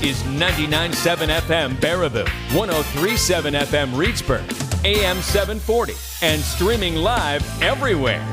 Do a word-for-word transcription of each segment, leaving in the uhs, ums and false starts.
is ninety-nine point seven F M Baraboo, one oh three point seven F M Reedsburg, A M seven forty, and streaming live everywhere.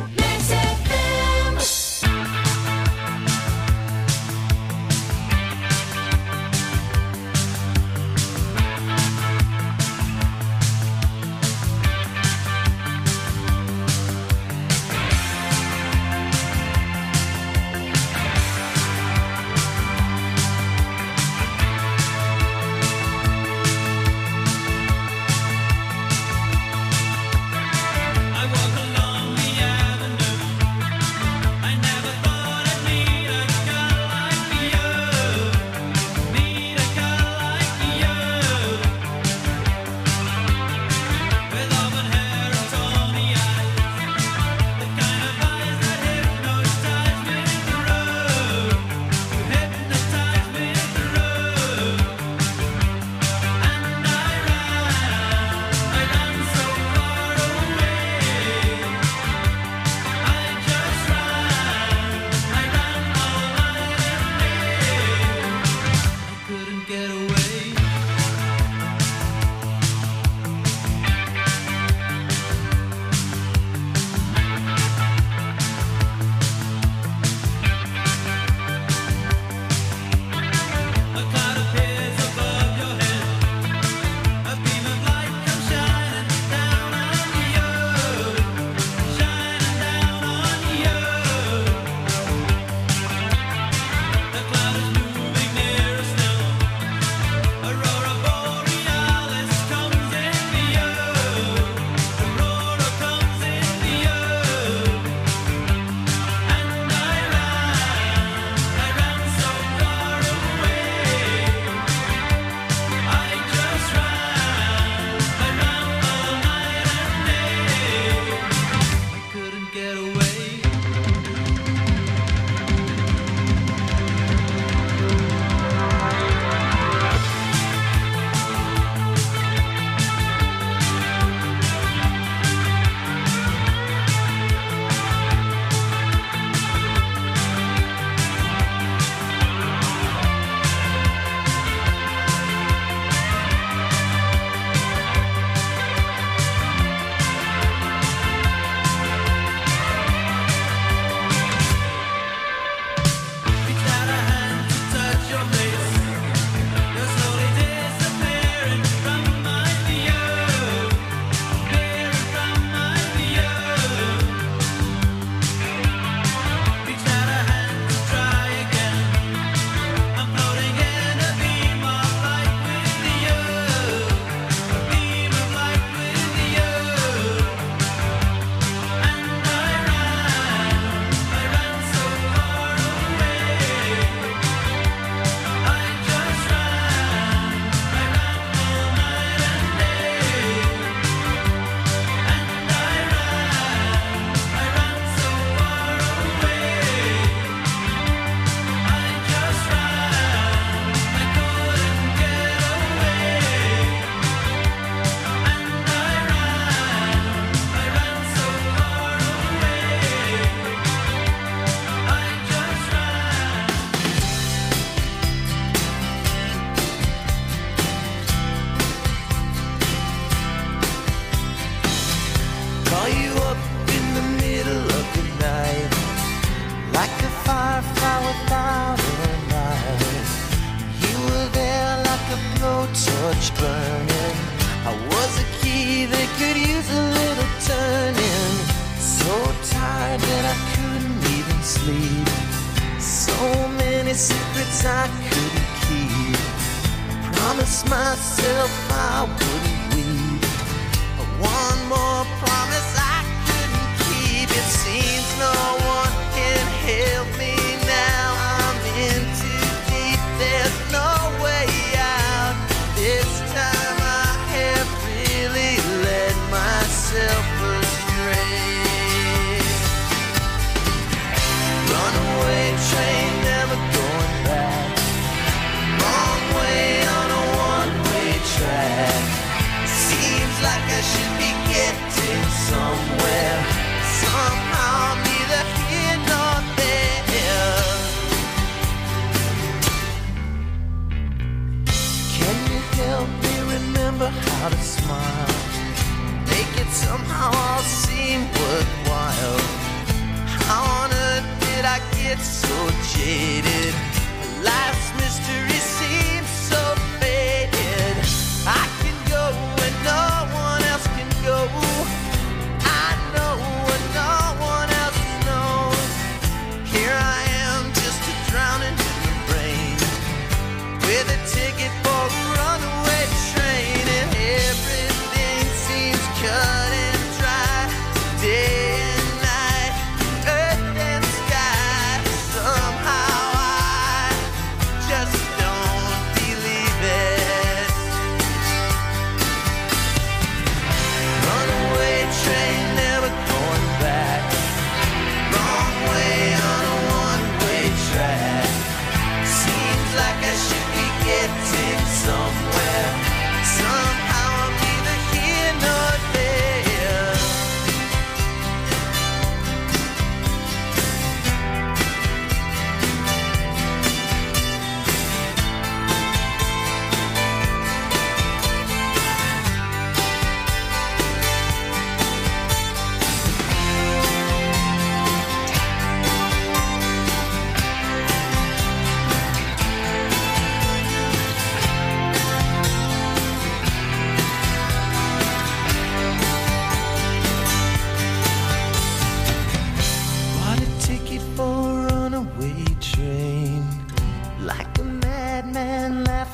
Wrong way on a one-way track.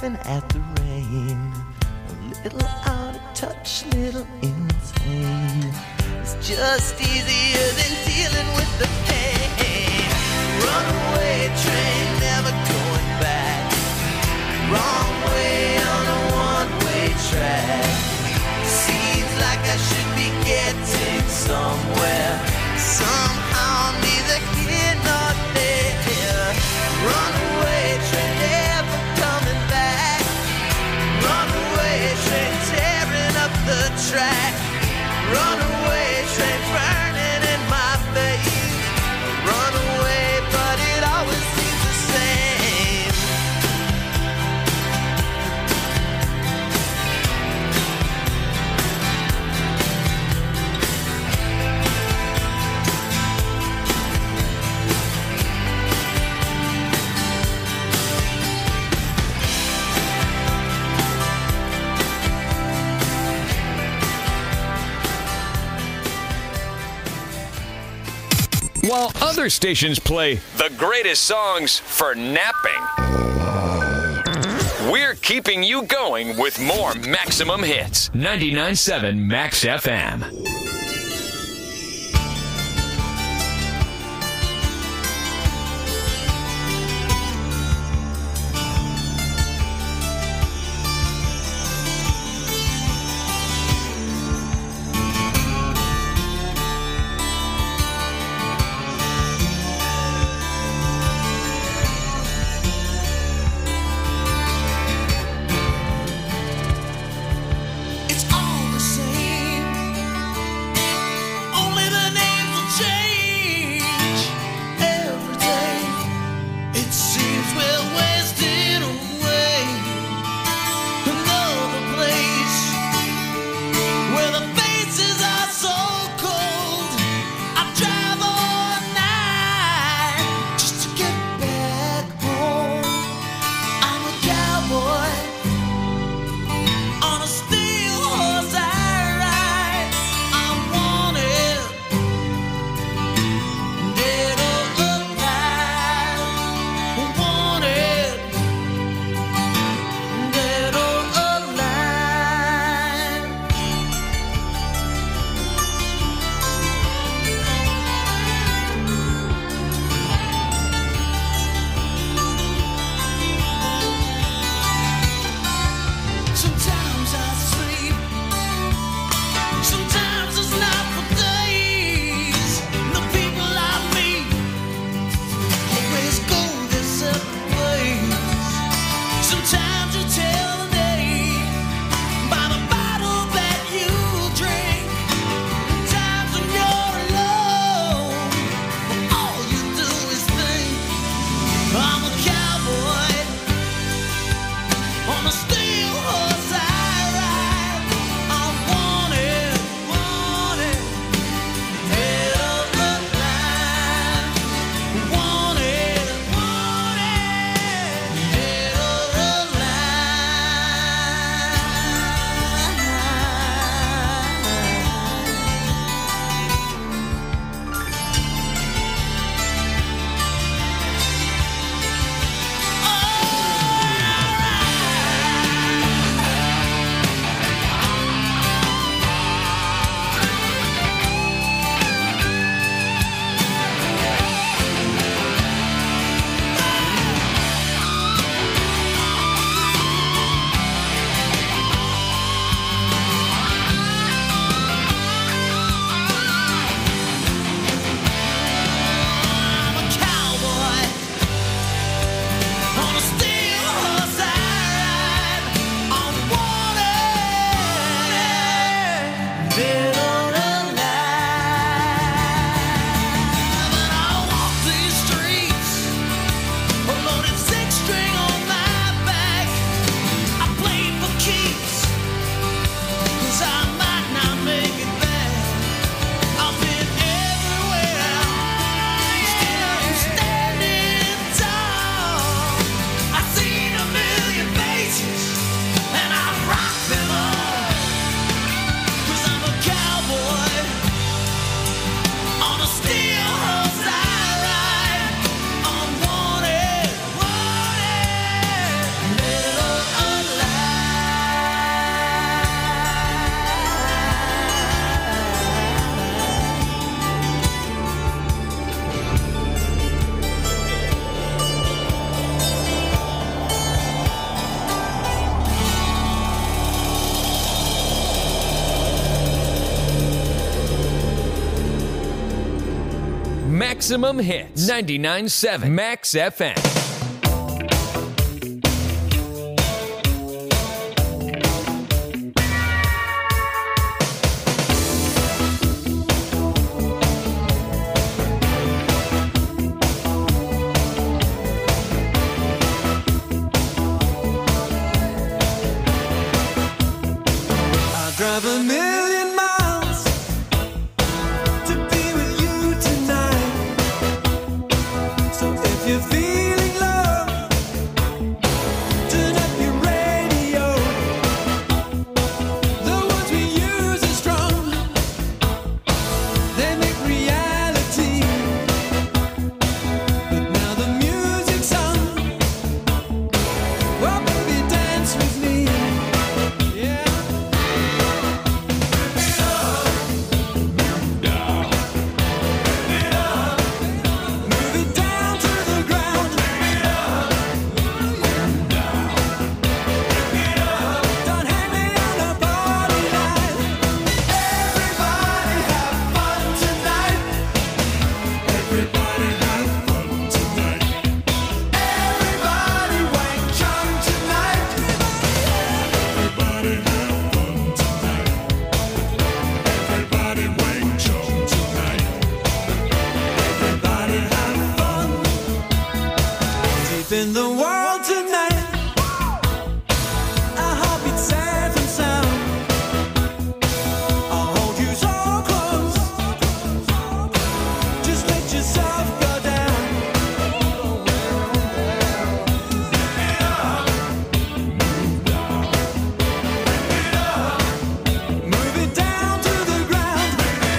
laughing at the rain. A little out of touch, little insane. It's just easier than dealing with the pain. Runaway train, never going back. Wrong way on a one-way track. Seems like I should be getting somewhere. Somehow I'm neither here nor there. Runaway train, never coming back. Runaway train, tearing up the track. Runaway train, burning in my face. Runaway, but it always seems the same. While other stations play the greatest songs for napping, we're keeping you going with more Maximum Hits. ninety-nine point seven Max F M. It's all the same. Maximum Hits, ninety-nine point seven Max F M. Drive a million miles to be with you tonight. So if you're feeling low, turn up your radio. The words we use are strong, they make reality. But now the music's on. Well, baby, dance with me. Yeah. In the world tonight, our heartbeat safe and sound. I'll hold you so close, just let yourself go down. Move it down to the ground.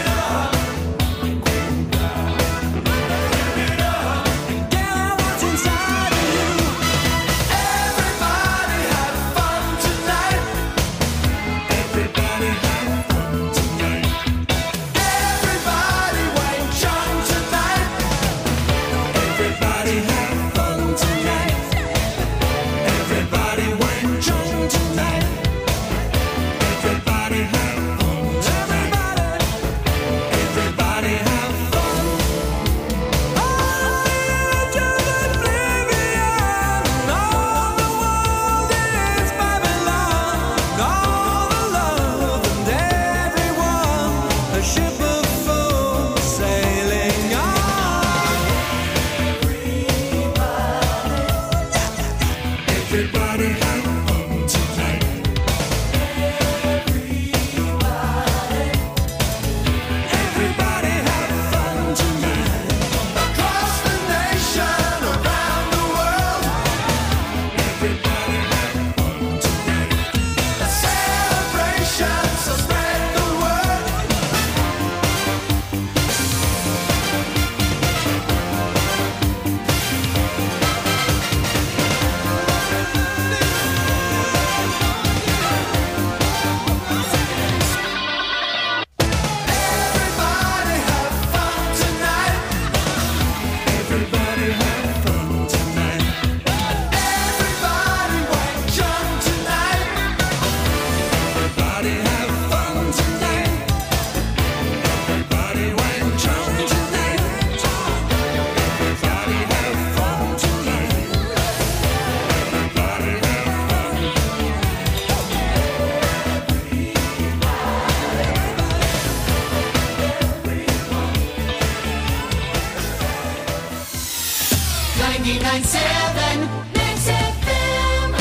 Get out what's inside of you. Everybody have fun tonight. Everybody have fun tonight. Everybody wake young tonight. Everybody have fun tonight. Everybody wake young tonight. Everybody have fun. Everybody, everybody have fun. Oh, to oblivion. All the world is Babylon. All the love and everyone. A ship of fools sailing on. Everybody have fun tonight. Everybody have fun tonight. Across the nation, around the world. Everybody have fun tonight. A celebration, so spread the word. Everybody have fun tonight. Everybody have fun tonight. Everybody wake young tonight. Everybody have fun tonight. Everybody wake young tonight. Everybody have fun tonight. Everybody have fun. ninety-nine point seven Max F M.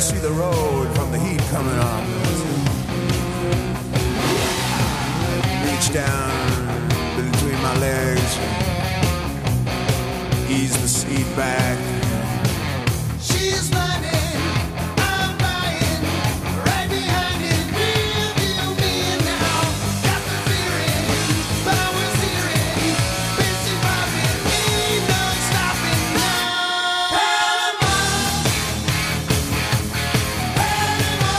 see the road from the heat coming up. Reach down between my legs, ease the seat back. She's running, I'm lying, right behind it, real deal me now. Got the feeling, power steering, busy popping, ain't no stopping now. Panama, Panama,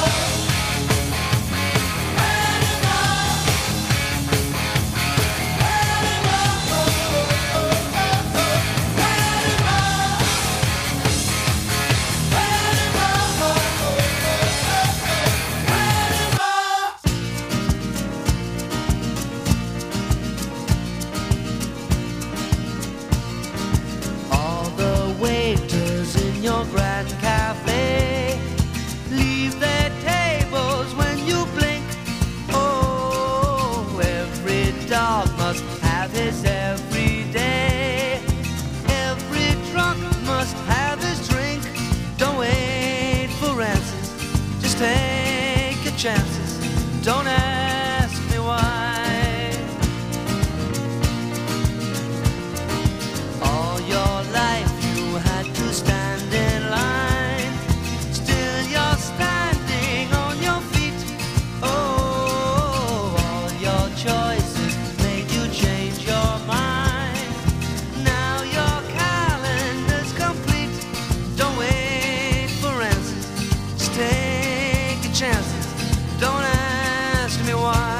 All the waiters in your grand cafe leave their tables when you blink. Oh, every dog must have his every day. Every drunk must have his drink. Don't wait for answers, just take your chances. Don't ask me why. All your life you had to stand in line. Still you're standing on your feet. Oh, all your choices made you change your mind. Now your calendar's complete. Don't wait for answers, just take your chances. Don't ask me why.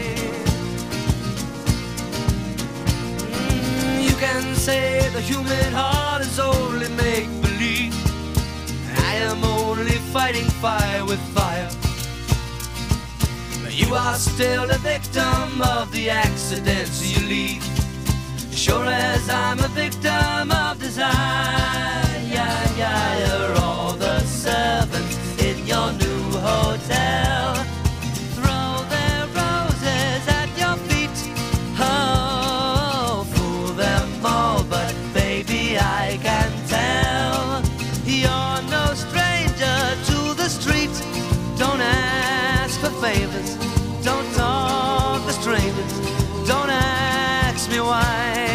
Mm, You can say the human heart is only make-believe. I am only fighting fire with fire. But you are still the victim of the accidents you leave. Sure as I'm a victim of desire. Yeah, yeah, you're all the servants in your new hotel. Throw their roses at your feet. Oh, fool them all, but baby, I can tell you're no stranger to the street. Don't ask for favors, don't talk to strangers, don't ask me why.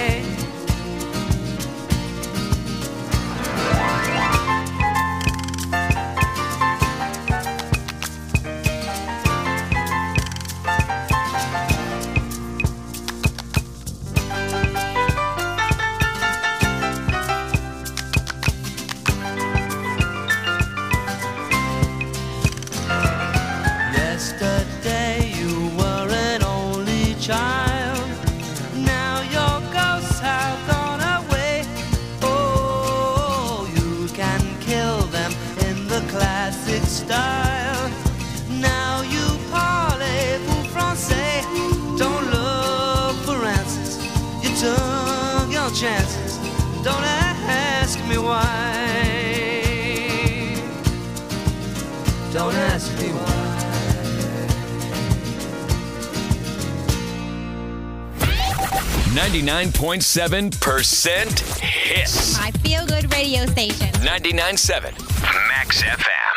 Yesterday you were an only child. Now your ghosts have gone away. Oh, you can kill them in the classic style. Now you parlez-vous français. Don't look for answers, you took your chances. Don't ask me why. Don't ask me why. ninety-nine point seven percent hits. My feel-good radio station. ninety-nine point seven Max F M.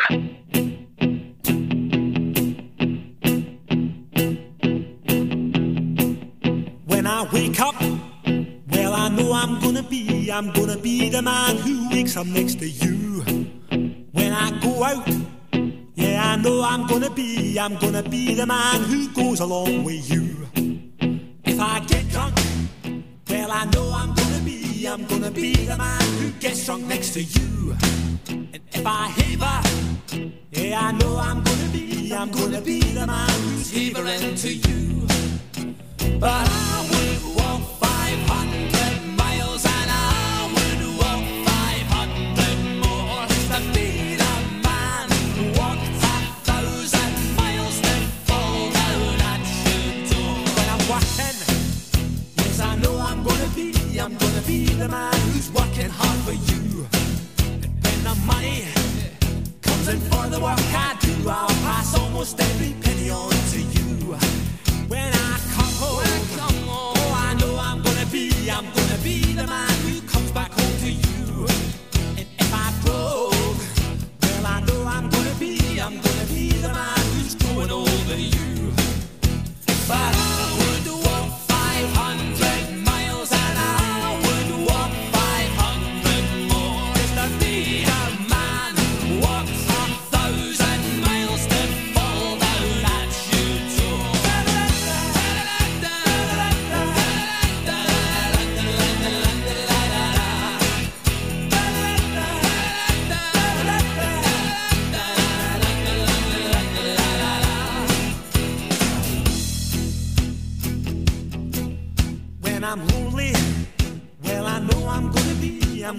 When I wake up, well, I know I'm gonna be, I'm gonna be the man who wakes up next to you. When I go out, yeah, I know I'm gonna be, I'm gonna be the man who goes along with you. If I get drunk, well, I know I'm gonna be, I'm gonna be the man who gets drunk next to you. And if I haver, yeah, I know I'm gonna be, I'm gonna be the man who's havering to you. But I would walk five hundred miles and I would walk five hundred more to be the man who walked a thousand miles to fall down at your door. When I'm walking, yes, I know I'm gonna be, I'm gonna be the man who's working hard for you. And when the money comes in for the work I do, I'll pass almost every penny on to you. When I come home, oh, I know I'm gonna be, I'm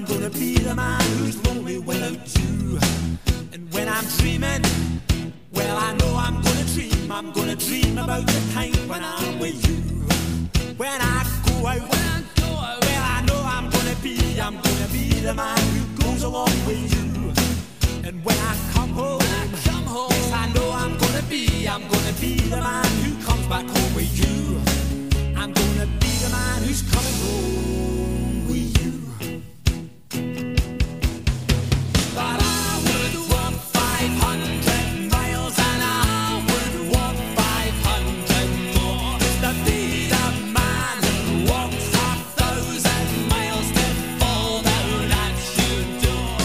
gonna be the man who's lonely without you. And when I'm dreaming, well, I know I'm gonna dream. I'm gonna dream about the time when I'm with you. When I go out, when I go out, well, I know I'm gonna be, I'm gonna be the man who goes along with you. And when I come home, when I come home, yes, I know I'm gonna be, I'm gonna be the man who comes back home with you. I'm gonna be the man who's coming home with you. But I would walk five hundred miles and I would walk five hundred more just to be the man who walks a thousand miles to fall down at your door.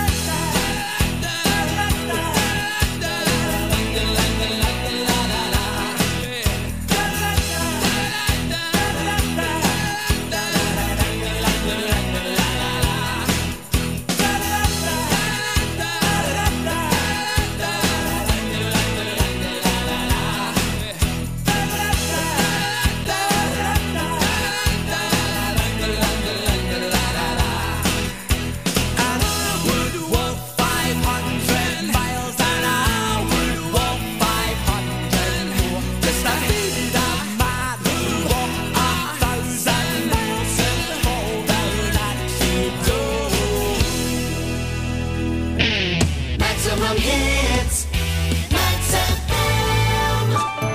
Maximum hits, Max F M.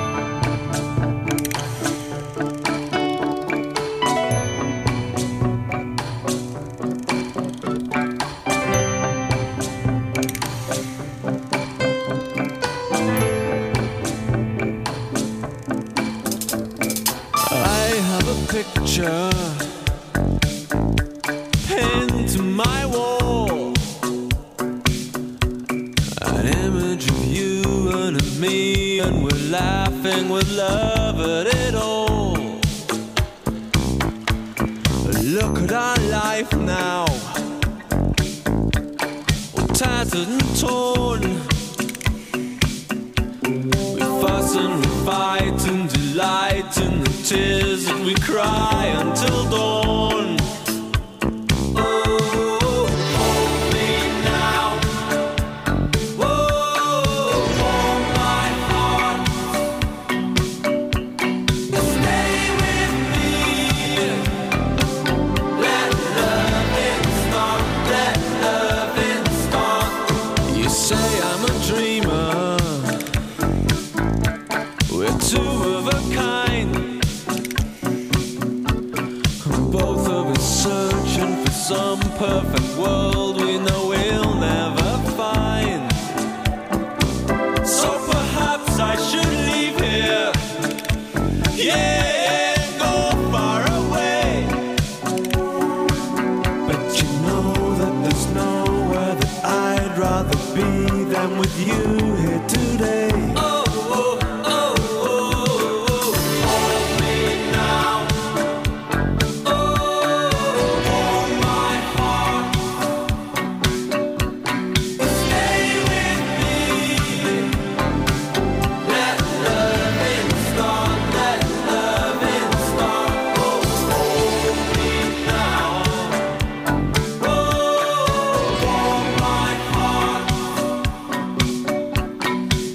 I have a picture pinned to my wall, an image of you and of me, and we're laughing with love at it all. Look at our life now, all tattered and torn. We fuss and we fight and delight in the tears that we cry until dawn. Oh, hold me now. Oh, warm my heart. Stay with me. Let loving start. Let loving start. You say I'm a dreamer. We're two of a kind. Both of us searching for some perfect world we know we'll never find. So perhaps I should leave here. Yeah, go far away. But you know that there's nowhere that I'd rather be than with you here today. Oh, oh, oh, oh, oh. Hold me now. Oh, warm my heart. Stay with me. Let loving start. Let loving start. Oh, hold me now. Oh, warm my heart.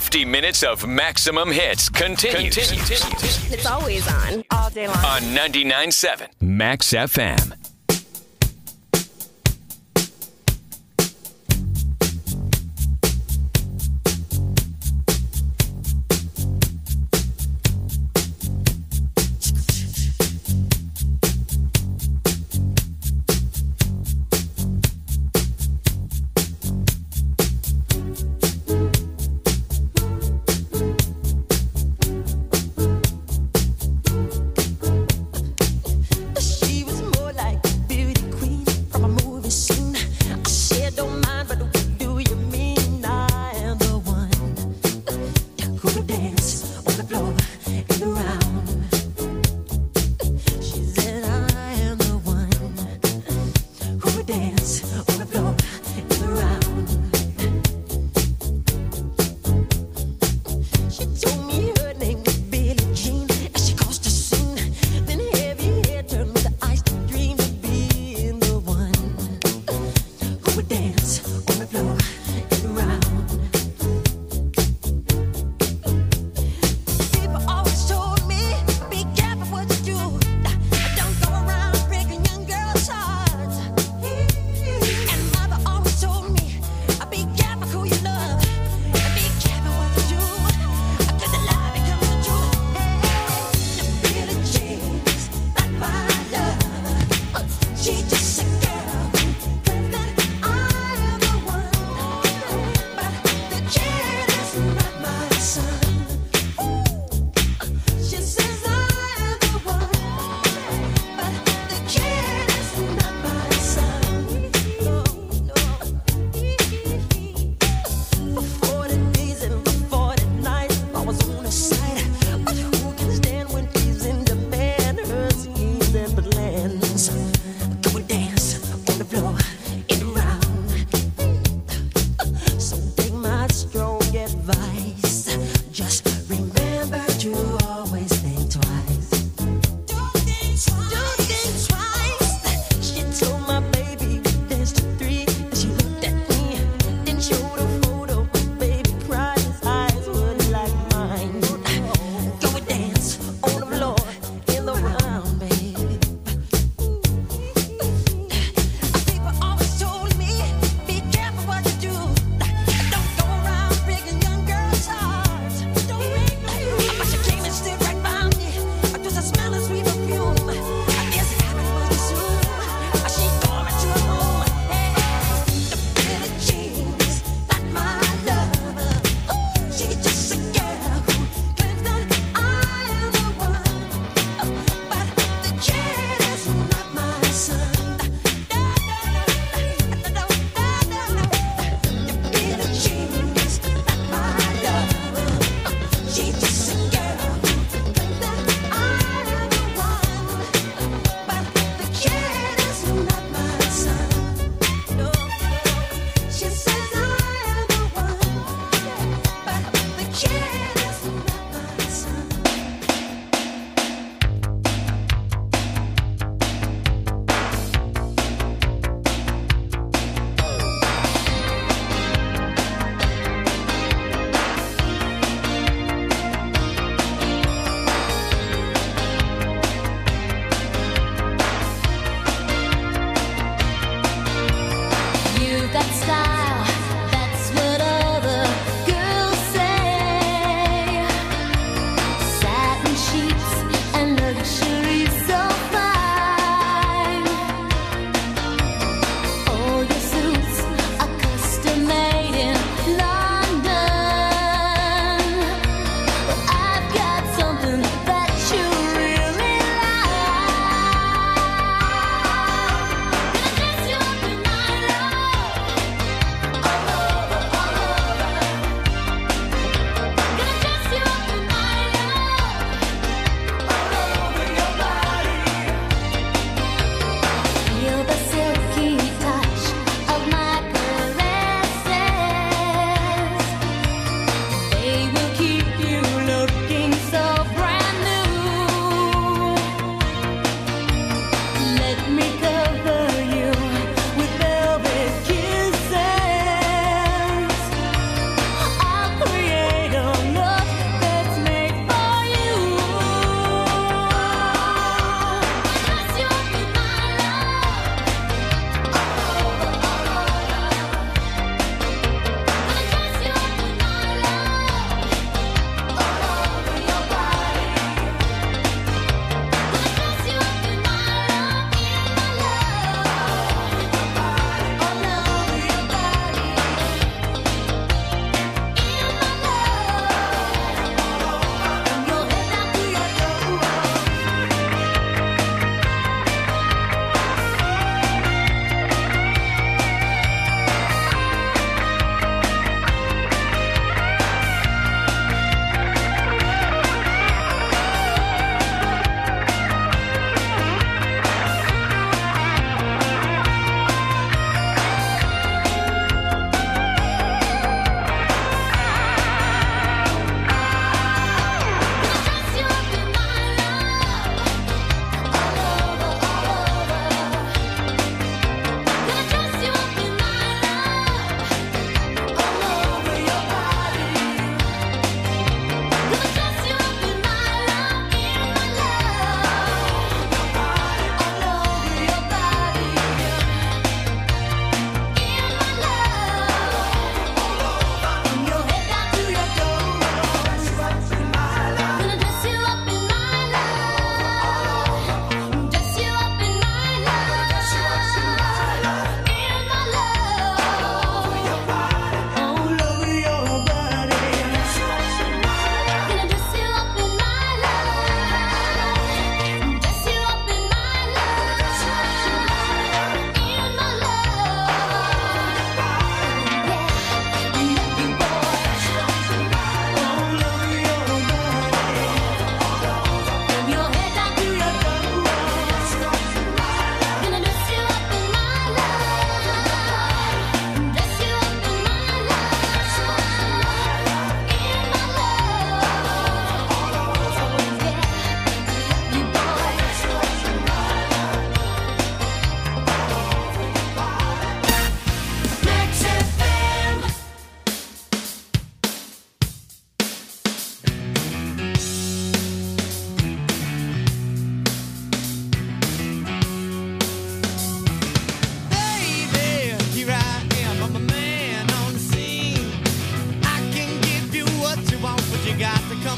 fifty minutes of maximum hits continues. continues. It's always on, all day long. On ninety-nine point seven Max F M. She was more like a beauty queen from a movie scene. I said, don't mind, but what do you mean? I am the one who would dance on the floor and around. She said, I am the one who would dance on the floor and around. She told me her name was Billie Jean as she crossed the scene. Then heavy hair turned with the eyes that dreamed of being the one who would dance on the floor and around. People always told me, be careful what you do. Don't go around breaking young girls' hearts. And mother always told me, be careful who you love. Be careful what you do. Cause the lie becomes the truth. Hey, Billie Jean's not my love. She just a girl who claims that I am the one. But the kid is not my son. She says I am the one. But the kid is not my son. No, no. For forty days and for forty nights, I was on her side. But who can stand when she's in demand? Her schemes and plans. Go and dance on the floor and around. So take my strong advice. Just remember to always think twice. Don't think twice. Don't think twice. She told my baby we danced to three. And she looked at me, then showed a photo. Baby cried, his eyes were like mine. Go and dance on the floor in the round, baby. People always told me, be careful what you do. Don't go around breaking young girls' hearts. Don't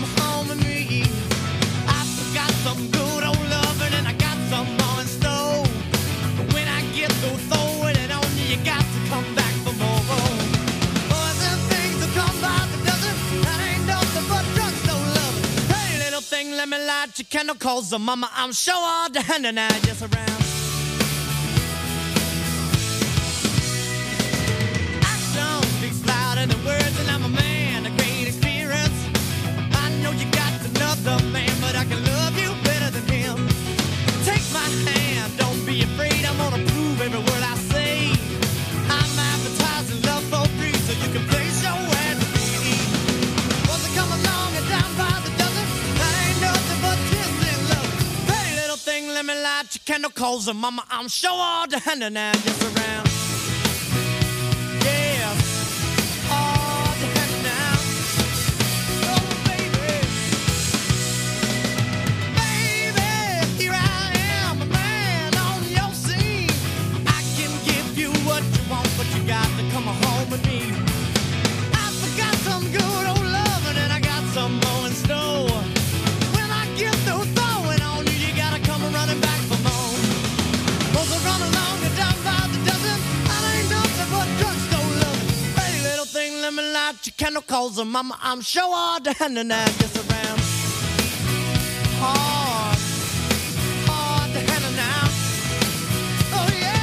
come home with me. I forgot some good old loving and I got some more in store. But when I get through throwing it on you, you got to come back for more. Boys and things that come by the dozen, that ain't nothing but drugstore loving. Hey, little thing, let me light your candle, cause the mama, I'm sure all the hand and I just around. Than the words, and I'm a man of great experience. I know you got another man, but I can love you better than him. Take my hand, don't be afraid. I'm gonna prove every word I say. I'm advertising love for free, so you can place your ad with me. Once I come along and down by the dozen, that ain't nothing but tears and love. Hey, little thing, let me light your candle, cause the mama, I'm sure all the hand and I just around. Come home with me. I forgot some good old loving and I got some more in store. When I get through throwing on you, you gotta come running back for more. Those are run along and down by the dozen. I ain't nothing but drugstore loving. Hey, little thing, let me light your candle, cause the mama, I'm sure all the hand and I just around. Hard, hard to handle now. Oh yeah.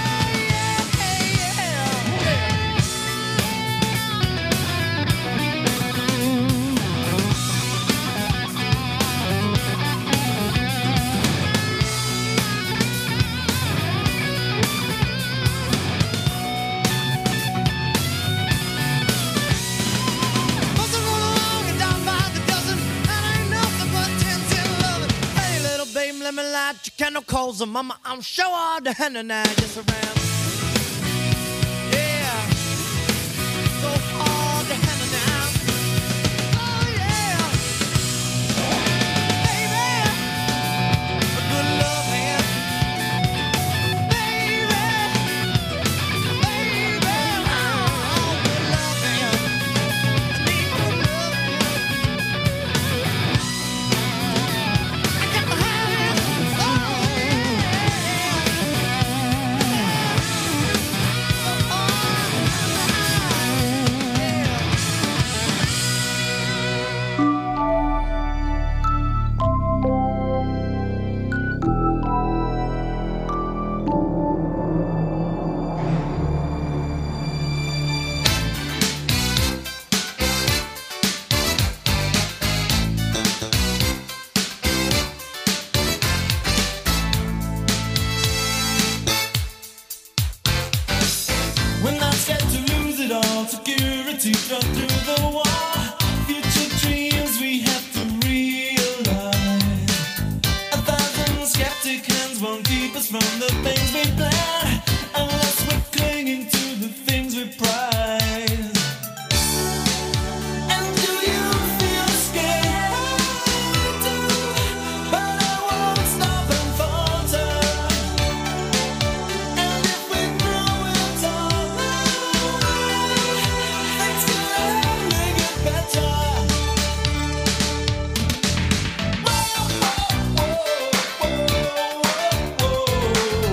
Let me light your candle, cause the mama, I'm sure all the hand and I just around. Yeah, so hard to handle now. Oh yeah, baby, a good love hand. Baby, baby, oh, good love hand. I need good love hand. I got my hand. When I'm scared to lose it all, security struck through the wall. Future dreams we have to realize. A thousand skeptic hands won't keep us from the things we plan, unless we're clinging to the things we prize. And do you feel scared? I do, but I won't stop and falter. And if we throw it all away, things can only get better. Whoa, whoa, whoa, whoa, whoa.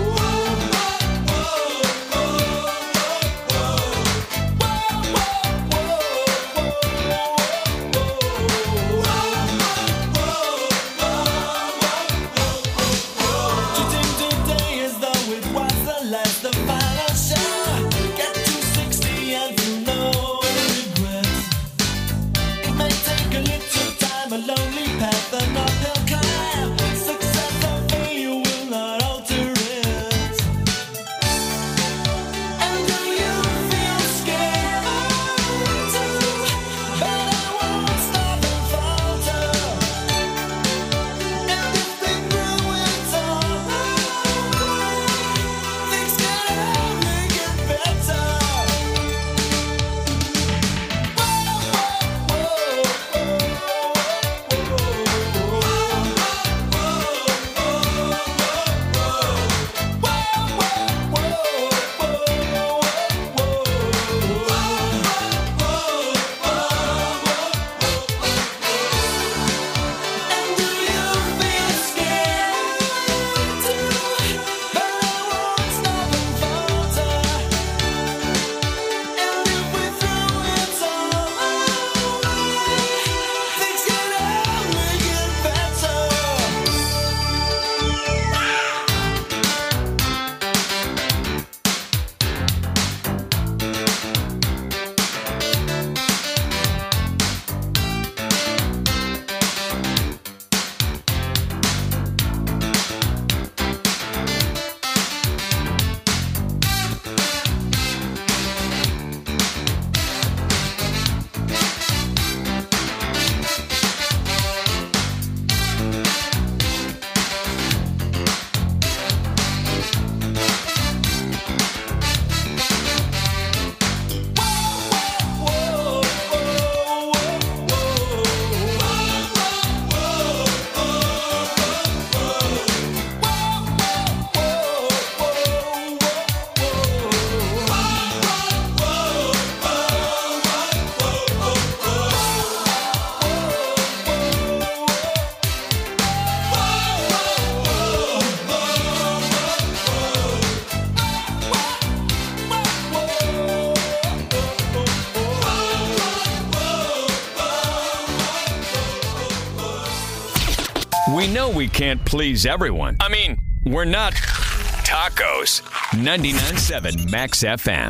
We know we can't please everyone. I mean, we're not tacos. ninety-nine point seven Max F M.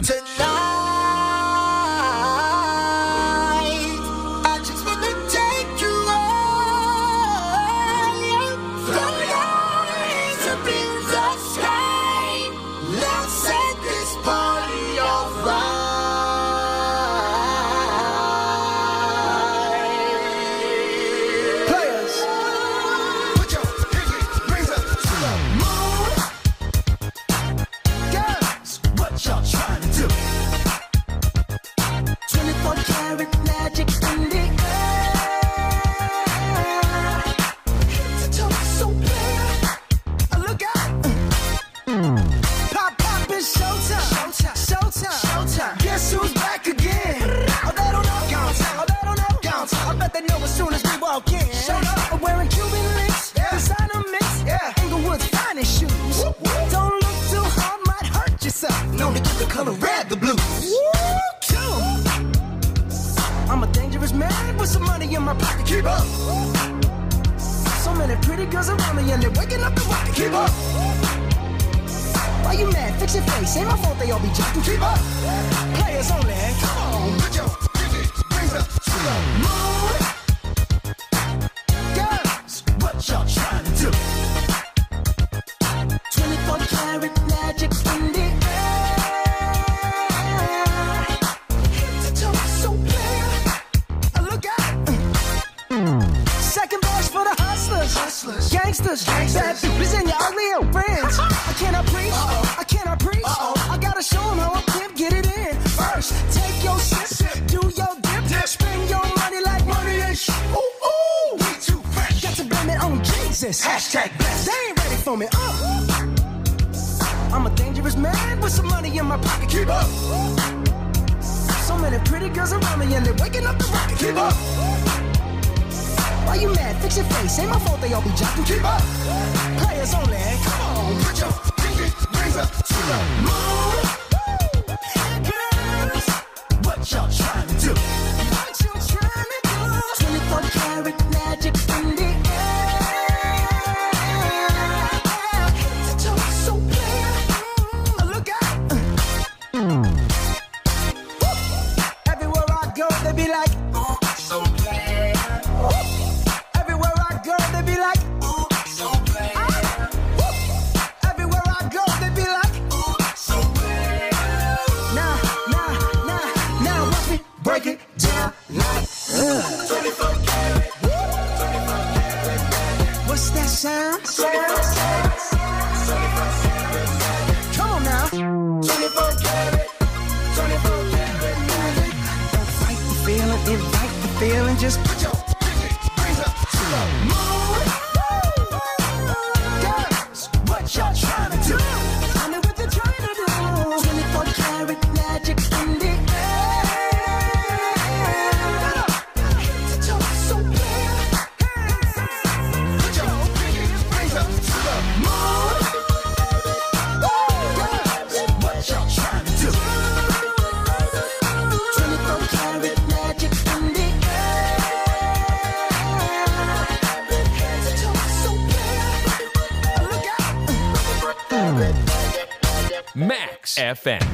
Max F M.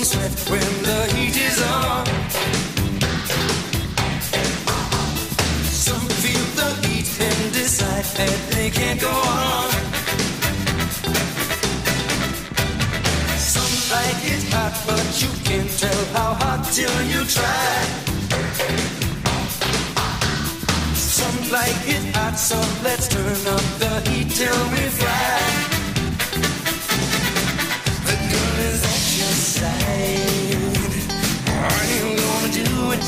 some sweat when the heat is on. Some feel the heat and decide that they can't go on. Some like it hot, but you can't tell how hot till you try. Some like it hot, so let's turn up the heat till we fry. The girl is at your side. Are you gonna do it?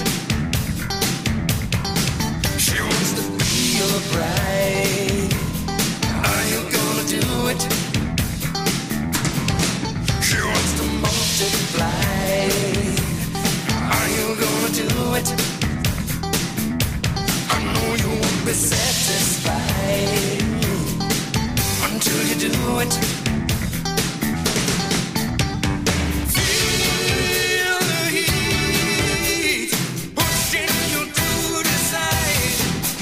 She wants to be your bride. Are you gonna do it? She wants to multiply. Are you gonna do it? I know you won't be satisfied until you do it. Feel the heat pushing you to decide.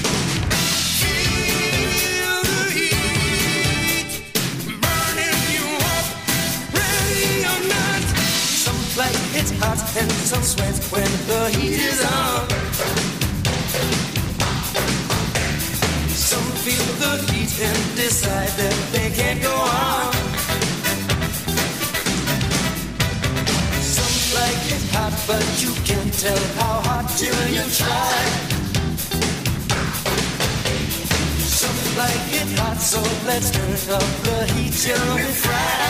Feel the heat burning you up, ready or not. Some like it hot and some sweat when the heat is on. Some feel the heat and decide that they can't go on. Some like it hot, but you can't tell how hot till you try. Some like it hot, so let's turn up the heat till we fry.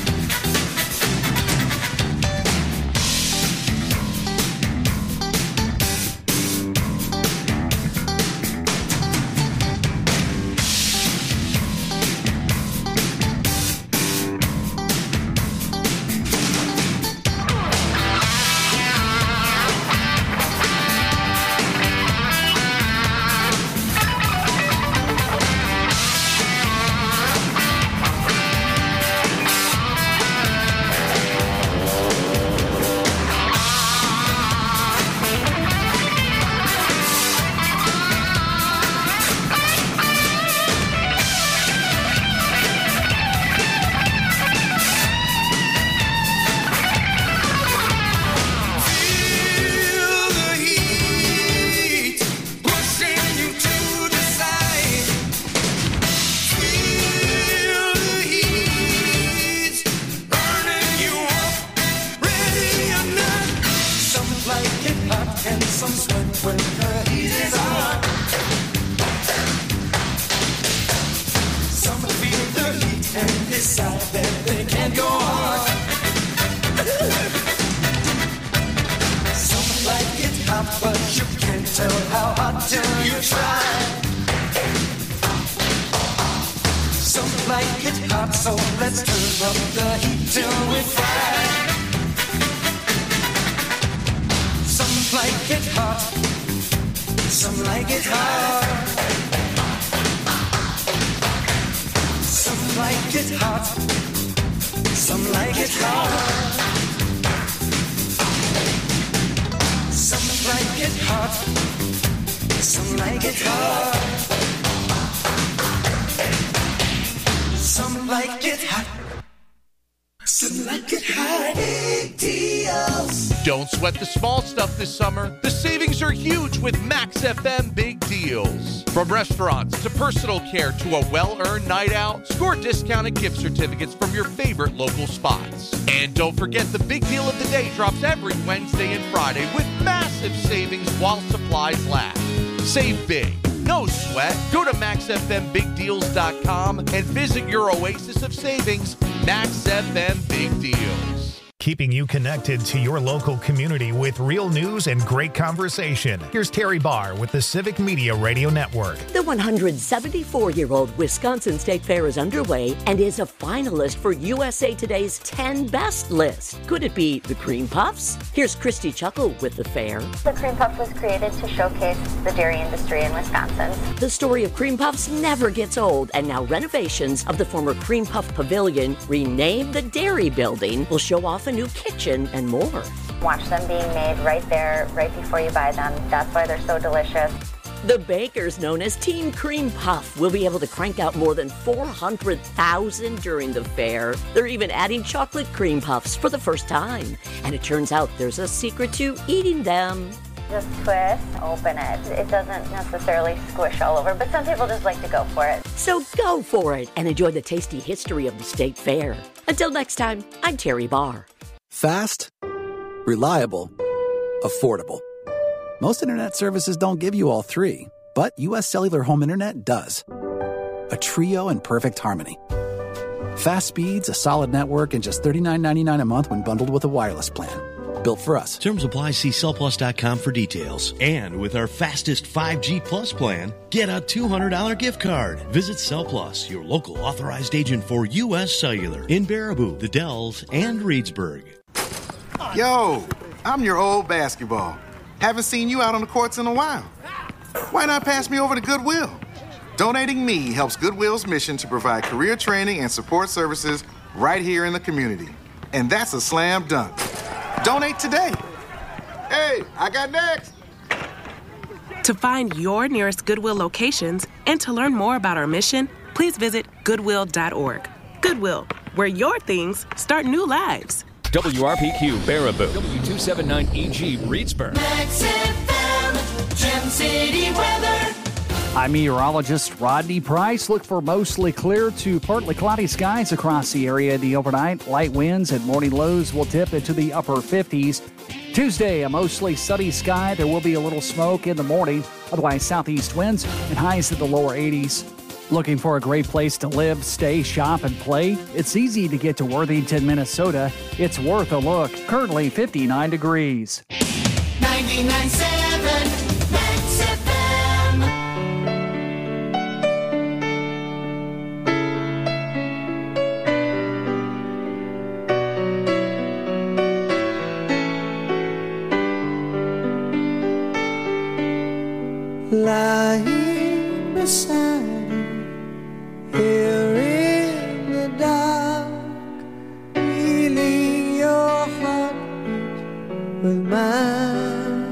Don't sweat the small stuff this summer. The savings are huge with Max F M Big Deals. From restaurants to personal care to a well-earned night out, score discounted gift certificates from your favorite local spots. And don't forget the big deal of the day drops every Wednesday and Friday with massive savings while supplies last. Save big. No sweat. Go to max f m big deals dot com and visit your oasis of savings, Max F M Big Deals. Keeping you connected to your local community with real news and great conversation. Here's Terry Barr with the Civic Media Radio Network. The one hundred seventy-four-year-old Wisconsin State Fair is underway and is a finalist for U S A Today's ten Best list. Could it be the Cream Puffs? Here's Christy Chuckle with the fair. The Cream Puff was created to showcase the dairy industry in Wisconsin. The story of Cream Puffs never gets old, and now renovations of the former Cream Puff Pavilion, renamed the Dairy Building, will show off a new kitchen and more. Watch them being made right there, right before you buy them. That's why they're so delicious. The bakers known as Team Cream Puff will be able to crank out more than four hundred thousand during the fair. They're even adding chocolate cream puffs for the first time. And it turns out there's a secret to eating them. Just twist, open it. It doesn't necessarily squish all over, but some people just like to go for it. So go for it and enjoy the tasty history of the State Fair. Until next time, I'm Terry Barr. Fast, reliable, affordable. Most internet services don't give you all three, but U S Cellular Home Internet does. A trio in perfect harmony. Fast speeds, a solid network, and just thirty-nine ninety-nine a month when bundled with a wireless plan. Built for us. Terms apply. See cell plus dot com for details. And with our fastest five G Plus plan, get a two hundred dollars gift card. Visit CellPlus, your local authorized agent for U S Cellular in Baraboo, The Dells, and Reedsburg. Yo, I'm your old basketball. Haven't seen you out on the courts in a while. Why not pass me over to Goodwill? Donating me helps Goodwill's mission to provide career training and support services right here in the community. And that's a slam dunk. Donate today. Hey, I got next. To find your nearest Goodwill locations and to learn more about our mission, please visit goodwill dot org. Goodwill, where your things start new lives. W R P Q Baraboo, W two seventy-nine E G Reedsburg. Max F M, Gem City weather. I'm meteorologist Rodney Price. Look for mostly clear to partly cloudy skies across the area in the overnight. Light winds and morning lows will dip into the upper fifties. Tuesday, a mostly sunny sky. There will be a little smoke in the morning. Otherwise, southeast winds and highs in the lower eighties. Looking for a great place to live, stay, shop, and play? It's easy to get to Worthington, Minnesota. It's worth a look. Currently fifty-nine degrees. ninety-nine point seven Max F M. Lying beside you, here in the dark, feeling your heartbeat with mine.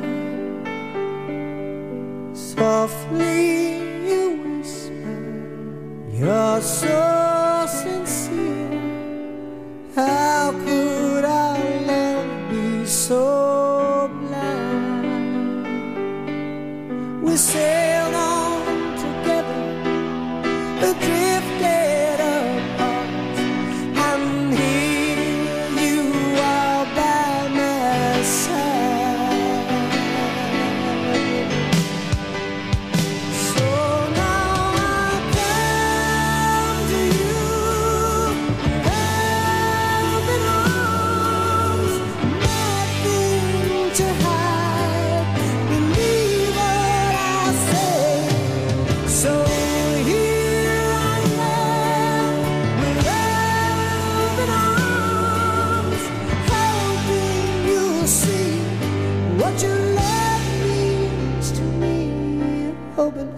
Softly you whisper, you're so sincere. How could our love be so blind? We sailed on together, drifted apart, and here you are by my side. So now I come to you, open arms, nothing to hide. Believe what I say. So here I am with open arms, hoping you'll see what your love means to me. Open